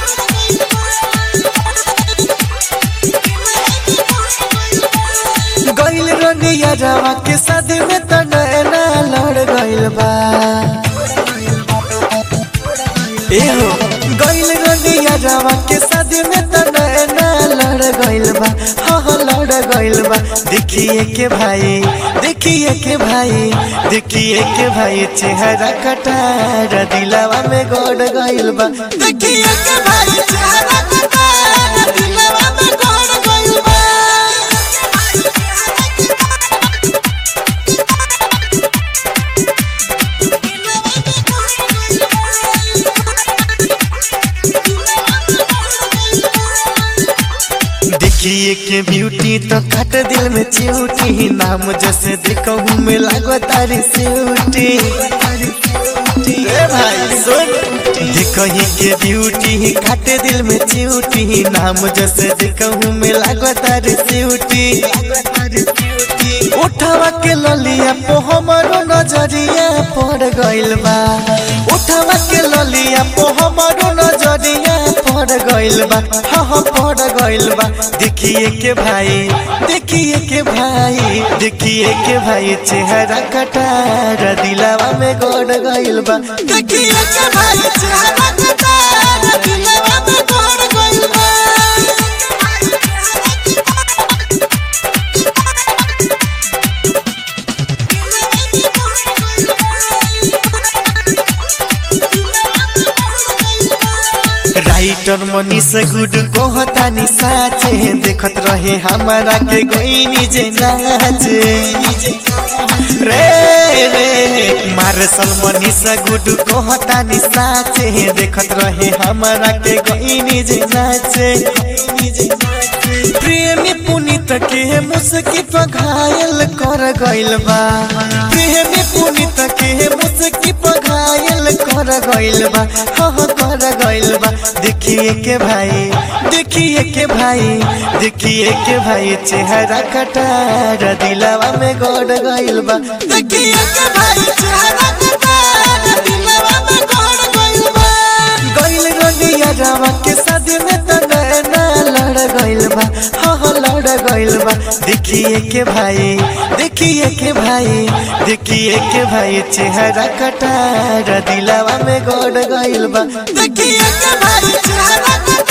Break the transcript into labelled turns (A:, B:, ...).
A: गइल रनिया जावा के शादी में त नैना लड़ गइल बा। एहो गइल रनिया जावा के शादी में त नैना लड़ गइल बा। हाँ लड़ गइल बा। देखिए के भाई देखिए के भाई देखिए के भाई चेहरा कटार दिलवा में गड़ गइल बा। देखिए के भाई चेहरा कटार दिलवा में गड़ गइल बा। देखिए के ब्यूटी तो काट दिल में चिऊटी नाम जैसे देखूं में लागो तारी सिऊटी। भाई सुन देखिए के ब्यूटी काट दिल में चिऊटी नाम जैसे देखूं में लागो तारी सिऊटी। उठावा के ललिया पो हमारो नजरिया पड़ गइल बा। उठावा के ललिया पो हमारो नजरिया पड़ गइल बा। हाँ पड़ गइल बा। देखिए के भाई देखिए के भाई देखिए के भाई चेहरा कटार दिलवा में गड़ गइल बा। देखिए के भाई चेहरा कटार दिलवा में गड़ गइल बा। राइटर मनीष गुड कहतानी साचे देखत रहे हमारा के गईनी जे नाचे रे रे मार्शल मनीष गुड कहतानी साचे देखत रहे हमारा के गईनी जे नाचे। प्रेमी पुनीत के मुस्की पर घायल कर गइल बा। प्रेमी पुनीत के मुस्की पर घायल कर गइल बा। हाँ कर गइल बा। देखिए के भाई देखिए के भाई देखिए के भाई चेहरा कटार दिलवा में गड़ गइल बा। देखिए के भाई चेहरा कटार दिलवा में गड़ गइल बा। गइल रनिया जावा के शादी में त नैना लड़ गइल बा। हाँ लड़ गइल बा। देखिए के भाई देखिए के भाई देखिए के भाई चेहरा कटार दिलवा में गड़ गइल बा। देखिए के भाई चेहरा